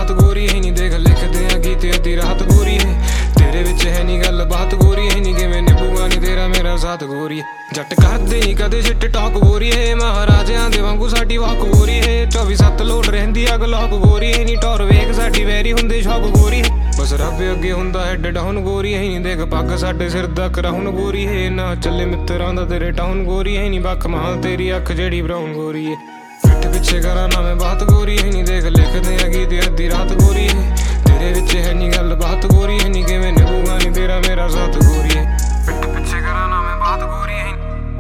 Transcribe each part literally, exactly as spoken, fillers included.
बात गोरी है नी देख लिखदे आ गीत अद्धी रात गोरी है तेरे विच है नी गल बात गोरी है नी किवें निभूगा नी तेरा मेरा साथ गोरी है जट करदे नी कदे सिट टॉक गोरी है महाराजियां दे वांगू साडी वाक गोरी है चौबी सत्त लोड रहिंदी अग लॉक गोरी है नी टौर वेख साडी वैरी हुंदे शौक गोरी है बस रब अगे हुंदा हेड डाउन गोरी है नी देख पग साडे सिर दा कराउन गोरी है ना चले मित्रां दा तेरे टाउन गोरी है नी बख माल तेरी अख जेड़ी ब्राउन गोरी है पिठ पिछे करा ना मैं बात गोरी है नी देख लिखदे आ गीत अद्धी रात गोरी है तेरे विच है नी गल बात गोरी है नी किवें निभूगा नी तेरा मेरा साथ गोरी है पिठ पिछे करा ना मैं बात गोरी है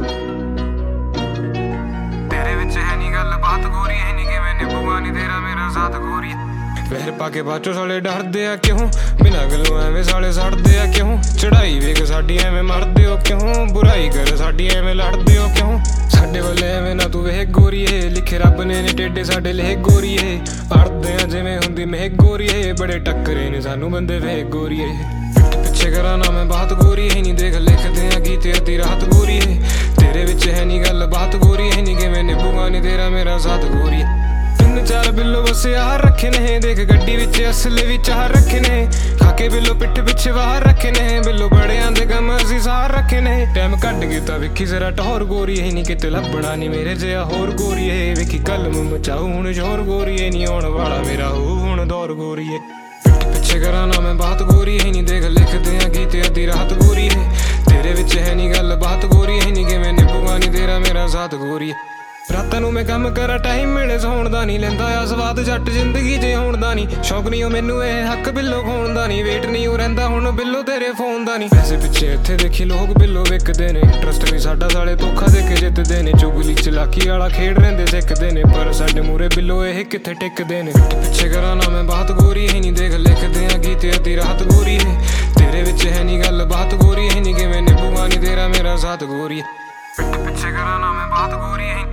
तेरे विच है नी गल बात गोरी है नी किवें निभूगा नी तेरा मेरा साथ गोरी है वहर पाके बाचो साले डरदे आ क्यों बिना गलों एवें साले सड़दे आ क्यों चढ़ाई वेख साडी एवें मरदे हो क्यों बुराई कर साडी एवें लड़दे हो क्यों साडे वाले एवें ना तू वेख गोरी है लिखे रब ने नी टेढ़े साडे लेख गोरी है अड़दे आ जिवें हुंदी महक गोरी है बड़े टक्करे ने सानू बंदे वेख गोरी है पिठ पिछे करा ना मैं बात गोरी है नी देख लिखदे आ गीत अद्धी रात गोरी है तेरे विच है नी गल बात गोरी है नी किवें निभूगा नी तेरा मेरा साथ गोरी है तीन चार बिल्लो बस यार रखे ने देख गड्डी विच असले भी चार रखे ने खाके बिल्लो पिठ पिछे बाहर रखे ने बिल्लो बड़े आंदे कम असी सार रखे ने टाइम कट गया तां वेखी जरा टौर गोरी है नी किते लभना नी मेरे जिहा होर गोरी है वेखी कलम मचाऊ हुण जोर गोरी है नी आउण वाला मेरा हो हुण दौर गोरी है पिठ पिछे करा ना मैं बात गोरी है नी देख लिखदे आ गीत अद्धी रात गोरी है तेरे विच है नी गल बात गोरी है नी किवें निभूगा नी तेरा मेरा साथ गोरी है रातां नूं मैं काम करा टाइम मिले सौण दा नी लैंदा आ स्वाद जट जिंदगी जे होण दा नी शौक नी ओ मैनू ए हक बिल्लो खोण दा नी वेट नी ओ रहिंदा हुण बिल्लो तेरे फोन दा नी पैसे पिछे इत्थे देखी लोग बिल्लो विकदे ने ट्रस्ट भी साडा साले धोखा दे के जितदे ने चुगली चलाकी वाला खेड रहिंदे सिखदे ने पर साडे मूरे बिल्लो ਇਹ कित्थे टिकदे ने पिठ पिछे करा ना मैं बात गोरी है नी देख लिखदे आ गीत अद्धी रात गोरी है तेरे विच है नी गल बात गोरी है नी किवें निभूगा नी तेरा मेरा साथ गोरी है पिठ पिछे करा ना मैं बात गोरी है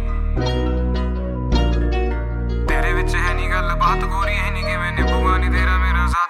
तेरे विच है नी गल बात गोरी है नी किवें निभूगा नी तेरा मेरा साथ